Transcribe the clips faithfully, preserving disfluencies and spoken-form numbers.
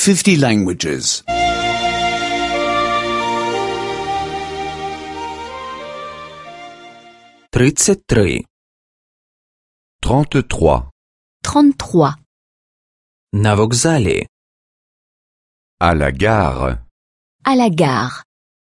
fifty languages. тридцять три. trente-trois. trente-trois. На вокзалі. À la gare. À la gare.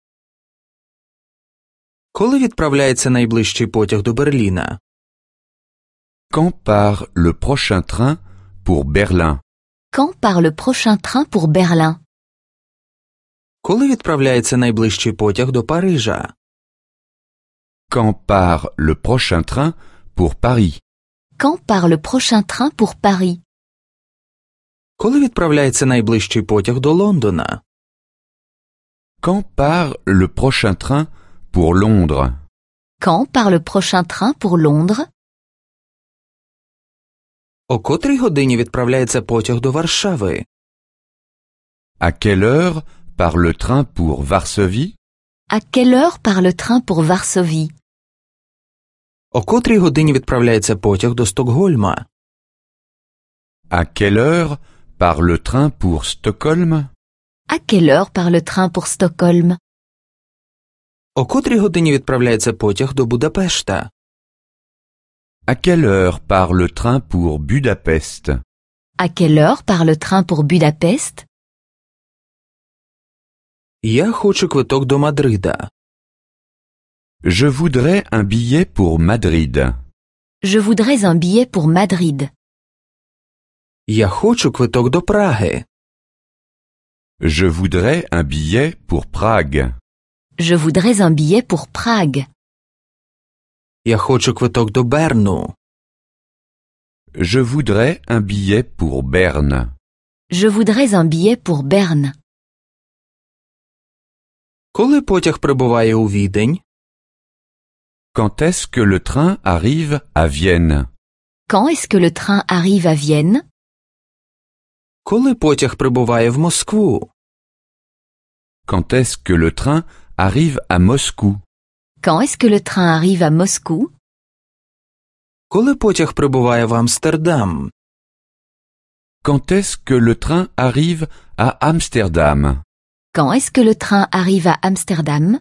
Коли відправляється найближчий потяг до Берліна? Quand part le prochain train pour Berlin? Quand part le prochain train pour Berlin? Коли відправляється найближчий потяг до Парижа? Quand part le prochain train pour Paris? Quand part le prochain train pour Paris? Коли відправляється найближчий потяг до Лондона? Quand part le prochain train pour Londres? Quand part le prochain train pour Londres? О котрій годині відправляється потяг до Варшави? À quelle heure part le train pour Varsovie? À quelle heure part le train pour Varsovie? О котрій годині відправляється потяг до Стокгольма? À quelle heure part le train pour Stockholm? À quelle heure part le train pour Stockholm? О котрій годині відправляється потяг до Будапешта? À quelle heure part le train pour Budapest? À quelle heure part le train pour Budapest? Я хочу квиток до Мадрида. Je voudrais un billet pour Madrid. Je voudrais un billet pour Madrid. Я хочу квиток до Праги. Je voudrais un billet pour Prague. Je voudrais un billet pour Prague. Я хочу квиток до Берну. Je voudrais un billet pour Berne. Je voudrais un billet pour Berne. Коли потяг прибуває у Відень? Quand est-ce que le train arrive à Vienne? Quand est-ce que le train arrive à Vienne? Коли потяг прибуває в Москву? Quand est-ce que le train arrive à Moscou? Quand est-ce que le train arrive à Moscou? Коли потяг прибуває в Амстердам? Quand est-ce que le train arrive à Amsterdam? Quand est-ce que le train arrive à Amsterdam?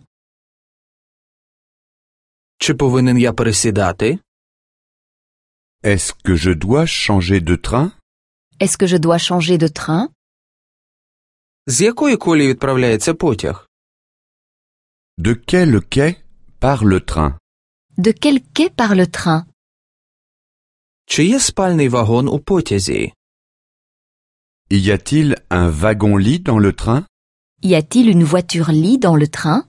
Чи повинен я пересідати? Est-ce que je dois changer de train? Est-ce que je dois changer de train? З якої колії відправляється потяг? De quel quai part le train? De quel quai part le train? Чи є спальний вагон у потязі? Y a-t-il un wagon-lit dans le train? Y a-t-il une voiture-lit dans le train?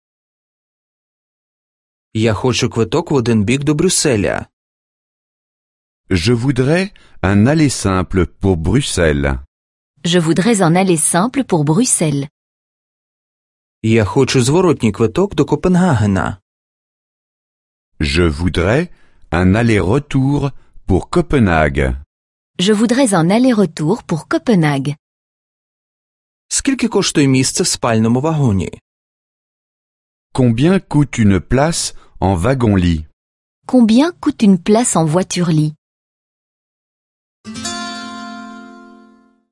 Я хочу квиток в один бік до Брюсселя. Je voudrais un aller simple pour Bruxelles. Je voudrais un aller simple pour Bruxelles. Я хочу зворотній квиток до Копенгагена. Je voudrais un aller-retour pour Copenhague. Je voudrais un aller-retour pour Copenhague. Скільки коштує місце в спальному вагоні? Combien coûte une place en wagon-lit? Combien coûte une place en voiture-lit?